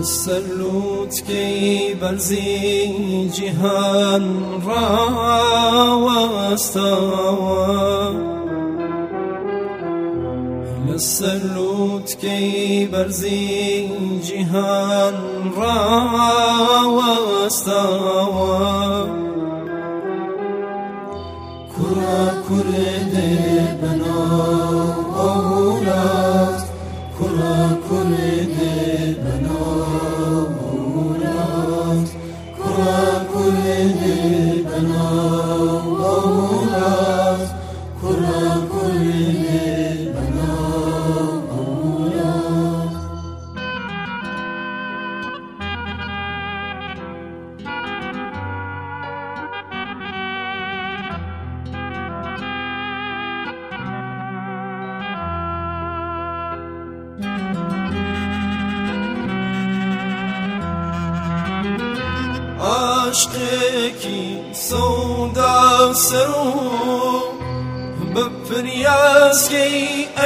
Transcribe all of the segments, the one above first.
للسلوت كي برزي جهان را واستوى للسلوت كي برزي جهان را واستوى كرة كرة بنا أولاد كرة كرة بنا أولاد كرة كرة بنا أولاد كرة كرة بنا أولاد عشقێکی سەودا سەرۆ بە فریاسکەی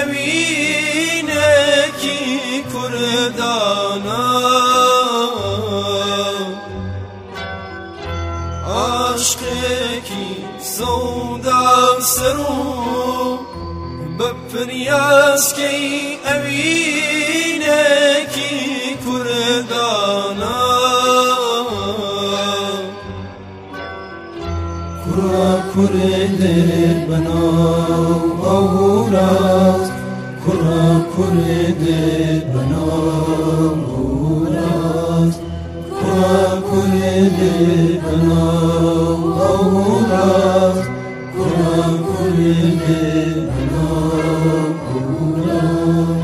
ئەوینێکی کوردانە عشقێکی سەودا سەرۆ بە فریاسکەی ئەوینێکی کوردانە كرة كرة بنا أولاد كرة كرة بنا أولاد كرة كرة بنا أولاد كرة كرة بنا أولاد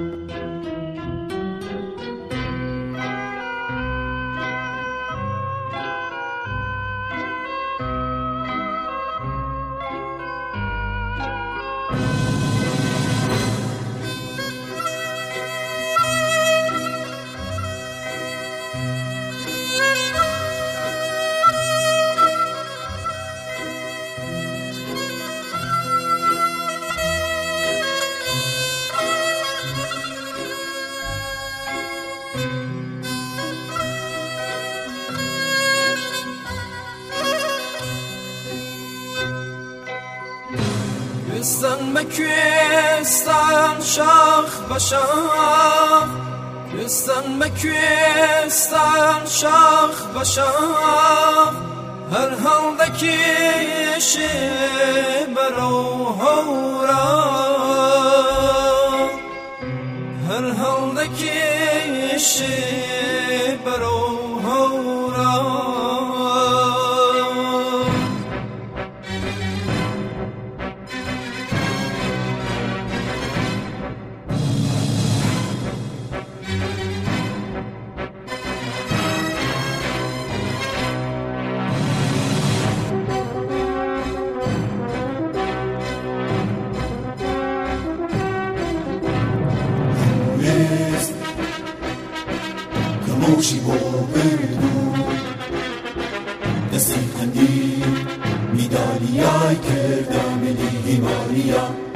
کوێستان بە کوێستان شاخ بە شاخ کوێستان بە کوێستان شاخ بە شاخ هەر هەڵدەکێشێ بەرەو هەوران هەر هەڵدەکێشێ بەرەو هەوران موشی با بردو دستی خندی میدانیای کردم ملی ماریا